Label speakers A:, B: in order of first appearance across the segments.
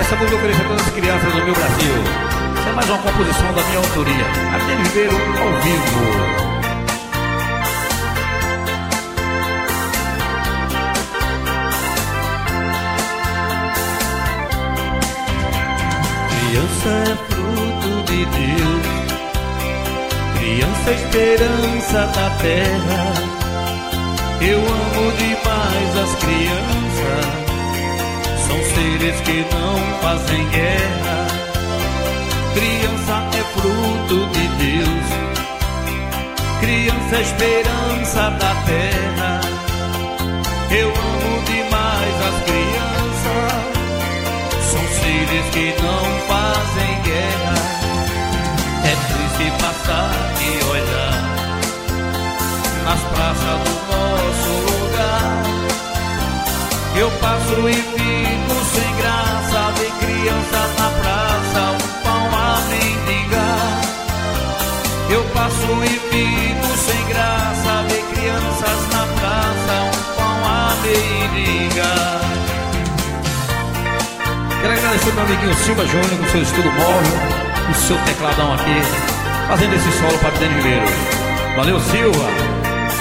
A: Essa música eu ofereço a todas as crianças do meu Brasil. Essa é mais uma composição da minha autoria. Abdiel Ribeiro ao vivo.
B: Criança é fruto de Deus, criança é esperança da terra. Eu amo demais as crianças, são seres que não fazem guerra. Criança é fruto de Deus, criança é esperança da terra. Eu amo demais as crianças, são seres que não fazem guerra. É triste passar e olhar nas praças do nosso lugar. Eu passo e fico sem graça, ver criança na praça, um pão a mendigar. Eu passo e fico sem graça, ver crianças na praça, um pão a mendigar.
A: Quero agradecer ao meu amiguinho Silva Júnior com seu estudo móvel e seu tecladão aqui, fazendo esse solo para Abdiel Ribeiro. Valeu, Silva!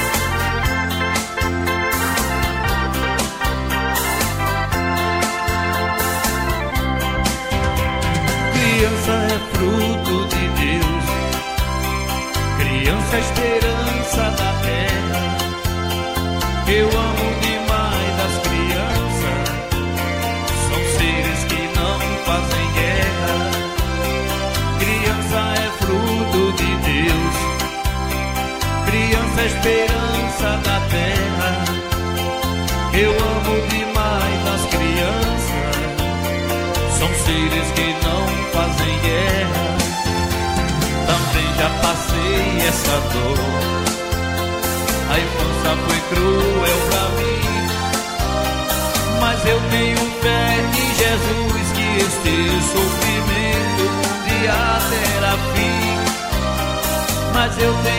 B: Criança é fruto de Deus, criança é esperança da terra. Eu amo demais as crianças, são seres que não fazem guerra. Criança é fruto de Deus, criança é esperança da terra. Eu amo demais as crianças, são seres que não fazem guerra. Também já passei essa dor, a infância foi cruel pra mim, mas eu tenho fé em Jesus que este sofrimento um dia terá fim. Mas eu tenho